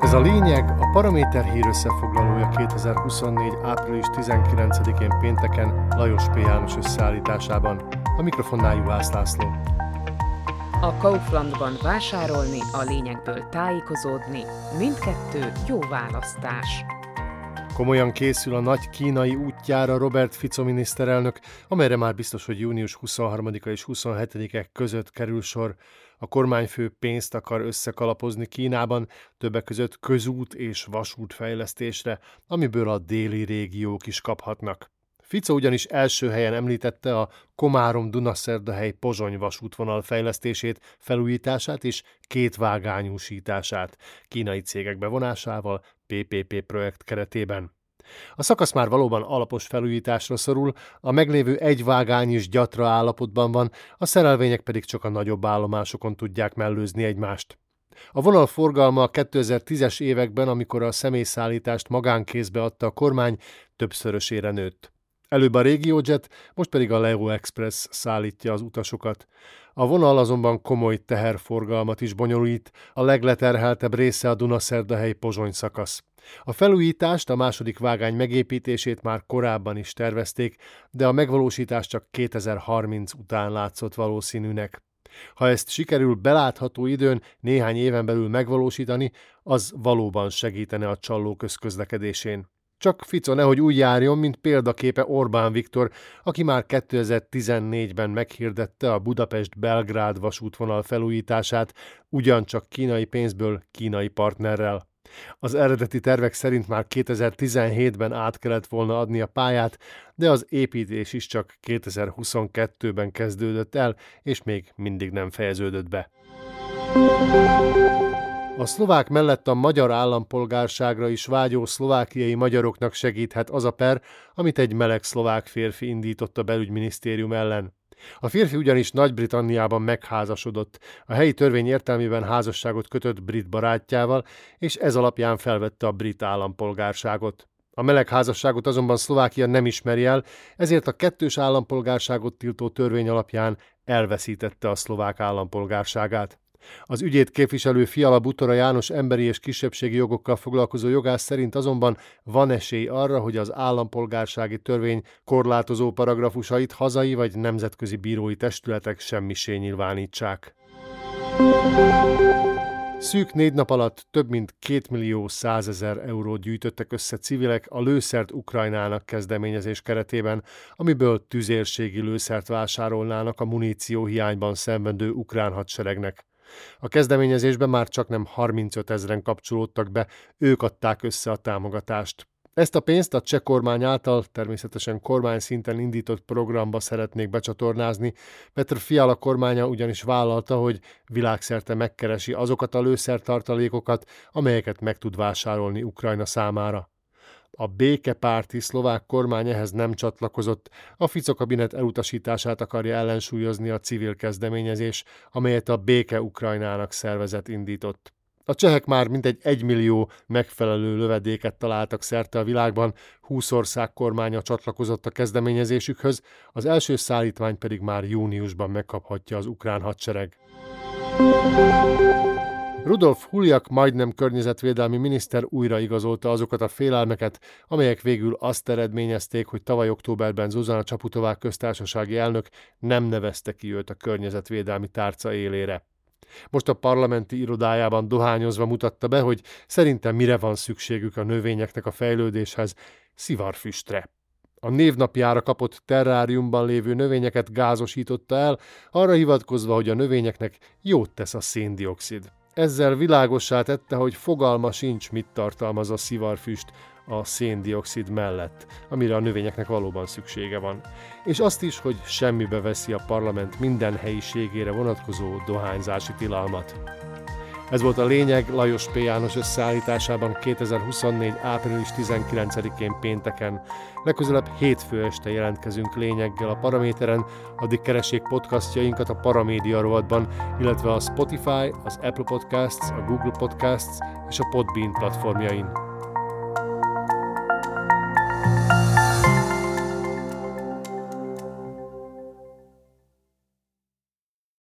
Ez a lényeg, a Paraméter hír összefoglalója 2024. április 19-én pénteken Lajos P. János összeállításában. A mikrofonnál Juhász László. A Kauflandban vásárolni, a lényegből tájékozódni, mindkettő jó választás. Komolyan készül a nagy kínai útjára Robert Fico miniszterelnök, amelyre már biztos, hogy június 23-a és 27-e között kerül sor. A kormányfő pénzt akar összekalapozni Kínában, többek között közút és vasút fejlesztésre, amiből a déli régiók is kaphatnak. Fico ugyanis első helyen említette a Komárom-Dunaszerdahely-Pozsony vasútvonal fejlesztését, felújítását és kétvágányúsítását kínai cégek bevonásával PPP projekt keretében. A szakasz már valóban alapos felújításra szorul, a meglévő egyvágány is gyatra állapotban van, a szerelvények pedig csak a nagyobb állomásokon tudják mellőzni egymást. A vonal forgalma a 2010-es években, amikor a személyszállítást magánkézbe adta a kormány, többszörösére nőtt. Előbb a RegioJet, most pedig a Leo Express szállítja az utasokat. A vonal azonban komoly teherforgalmat is bonyolít, a legleterheltebb része a Dunaszerdahely-Pozsony szakasz. A felújítást, a második vágány megépítését már korábban is tervezték, de a megvalósítás csak 2030 után látszott valószínűnek. Ha ezt sikerül belátható időn néhány éven belül megvalósítani, az valóban segítene a csalló közlekedésén. Csak Fico nehogy úgy járjon, mint példaképe Orbán Viktor, aki már 2014-ben meghirdette a Budapest-Belgrád vasútvonal felújítását, ugyancsak kínai pénzből, kínai partnerrel. Az eredeti tervek szerint már 2017-ben át kellett volna adni a pályát, de az építés is csak 2022-ben kezdődött el, és még mindig nem fejeződött be. A szlovák mellett a magyar állampolgárságra is vágyó szlovákiai magyaroknak segíthet az a per, amit egy meleg szlovák férfi indított a belügyminisztérium ellen. A férfi ugyanis Nagy-Britanniában megházasodott, a helyi törvény értelmében házasságot kötött brit barátjával, és ez alapján felvette a brit állampolgárságot. A meleg házasságot azonban Szlovákia nem ismeri el, ezért a kettős állampolgárságot tiltó törvény alapján elveszítette a szlovák állampolgárságát. Az ügyét képviselő Fiala Butora János emberi és kisebbségi jogokkal foglalkozó jogász szerint azonban van esély arra, hogy az állampolgársági törvény korlátozó paragrafusait hazai vagy nemzetközi bírói testületek semmisé nyilvánítsák. Szűk 4 nap alatt több mint 2 100 000 eurót gyűjtöttek össze civilek a Lőszert Ukrajnának kezdeményezés keretében, amiből tüzérségi lőszert vásárolnának a munícióhiányban szenvedő ukrán hadseregnek. A kezdeményezésben már csaknem 35 000-en kapcsolódtak be, ők adták össze a támogatást. Ezt a pénzt a cseh kormány által természetesen kormányszinten indított programba szeretnék becsatornázni. Petr Fiala kormánya ugyanis vállalta, hogy világszerte megkeresi azokat a lőszertartalékokat, amelyeket meg tud vásárolni Ukrajna számára. A békepárti szlovák kormány ehhez nem csatlakozott, a Fico kabinet elutasítását akarja ellensúlyozni a civil kezdeményezés, amelyet a Béke Ukrajnának szervezet indított. A csehek már mintegy 1 millió megfelelő lövedéket találtak szerte a világban, 20 ország kormánya csatlakozott a kezdeményezésükhöz, az első szállítmány pedig már júniusban megkaphatja az ukrán hadsereg. Rudolf Huljak majdnem környezetvédelmi miniszter újra igazolta azokat a félelmeket, amelyek végül azt eredményezték, hogy tavaly októberben Zuzana Csaputová köztársasági elnök nem nevezte ki őt a környezetvédelmi tárca élére. Most a parlamenti irodájában dohányozva mutatta be, hogy szerintem mire van szükségük a növényeknek a fejlődéshez, szivarfüstre. A névnapjára kapott terráriumban lévő növényeket gázosította el, arra hivatkozva, hogy a növényeknek jót tesz a széndioxid. Ezzel világossá tette, hogy fogalma sincs, mit tartalmaz a szivarfüst a széndioxid mellett, amire a növényeknek valóban szüksége van. És azt is, hogy semmibe veszi a parlament minden helyiségére vonatkozó dohányzási tilalmat. Ez volt a lényeg Lajos P. János összeállításában 2024. április 19-én pénteken. Legközelebb hétfő este jelentkezünk lényeggel a Paraméteren, addig keressék podcastjainkat a Paramédia rovatban, illetve a Spotify, az Apple Podcasts, a Google Podcasts és a Podbean platformjain.